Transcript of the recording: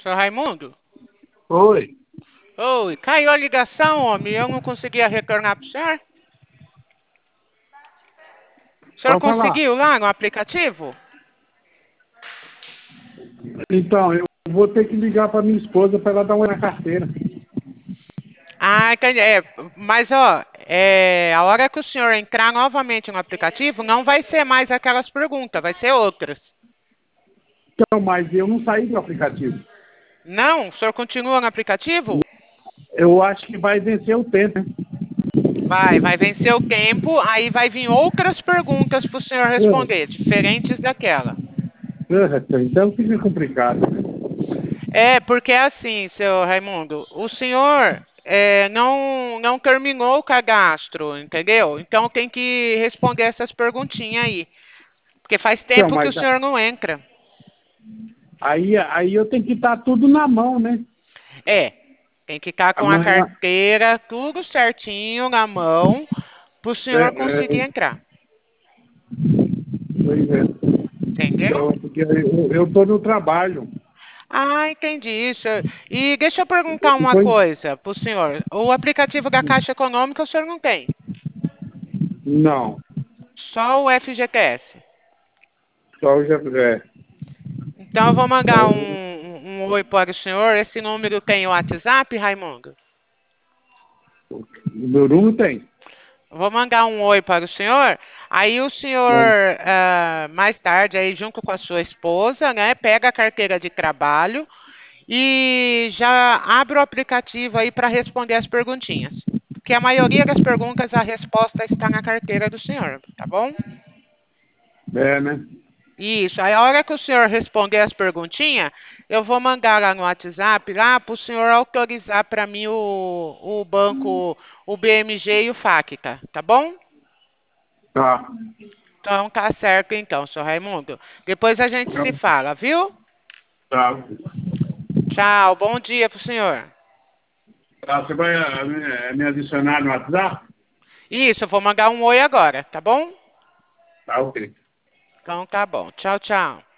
Seu Raimundo? Oi, Oi, caiu a ligação, homem. Eu não conseguia retornar pro senhor. O senhor pode falar. conseguiu lá no aplicativo? Então, eu vou ter que ligar para minha esposa para ela dar uma na carteira. Ah, entendi. Mas ó, a hora que o senhor entrar novamente no aplicativo, não vai ser mais aquelas perguntas, vai ser outras. Então, mas eu não saí do aplicativo. Não? O senhor continua no aplicativo? Eu acho que vai vencer o tempo, né? Vai vencer o tempo, aí vai vir outras perguntas para o senhor responder, diferentes daquela. Então fica complicado. É, porque é assim, seu Raimundo, o senhor não terminou o cadastro, entendeu? Então tem que responder essas perguntinhas aí. Porque faz Então, tempo que o mas senhor não entra. aí eu tenho que estar tudo na mão, né? É, tem que estar com a Amanhã. carteira tudo certinho na mão para o É, senhor conseguir entrar. pois é. Entendeu? Então, porque eu tô no trabalho. Ah, entendi isso. E deixa eu perguntar uma Depois, coisa para o senhor. O aplicativo da Caixa Econômica o senhor não tem? não, Só o FGTS? só o já Então eu vou só mandar o, um oi para o senhor. Esse número tem o WhatsApp, Raimundo? o meu número tem. Vou mandar um oi para o senhor. Aí o senhor, mais tarde, aí junto com a sua esposa, né, pega a carteira de trabalho e já abre o aplicativo aí para responder as perguntinhas. Porque a maioria das perguntas, a resposta está na carteira do senhor, tá bom? É, né? Isso. Aí a hora que o senhor responder as perguntinhas, eu vou mandar lá no WhatsApp lá para o senhor autorizar para mim o banco, o BMG e o FACTA, tá bom? Tá. Então tá certo então, senhor Raimundo. Depois a gente se fala, viu? Tá. Tchau, bom dia pro senhor. Tá, você vai me adicionar no WhatsApp? Isso, eu vou mandar um oi agora, tá bom? Tá, ok. Então tá bom. Tchau, tchau.